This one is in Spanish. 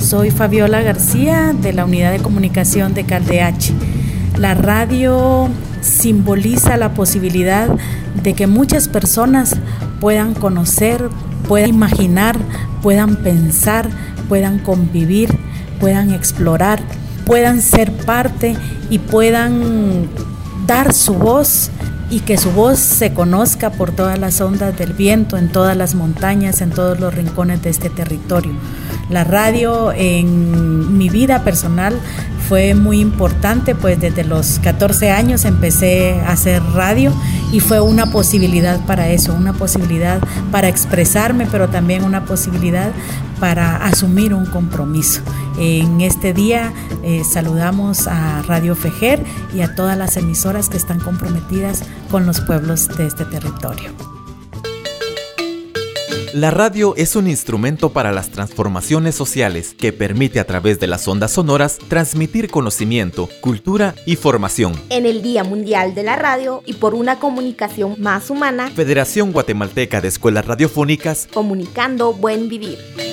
Soy Fabiola García de la Unidad de Comunicación de CalDH. La radio simboliza la posibilidad de que muchas personas puedan conocer, puedan imaginar, puedan pensar, puedan convivir, puedan explorar, puedan ser parte y puedan dar su voz y que su voz se conozca por todas las ondas del viento, en todas las montañas, en todos los rincones de este territorio. La radio en mi vida personal fue muy importante, pues desde los 14 años empecé a hacer radio y fue una posibilidad para eso, una posibilidad para expresarme, pero también una posibilidad para asumir un compromiso. En este día saludamos a Radio Fejer y a todas las emisoras que están comprometidas con los pueblos de este territorio. La radio es un instrumento para las transformaciones sociales que permite a través de las ondas sonoras transmitir conocimiento, cultura y formación. En el Día Mundial de la Radio y por una comunicación más humana, Federación Guatemalteca de Escuelas Radiofónicas, comunicando buen vivir.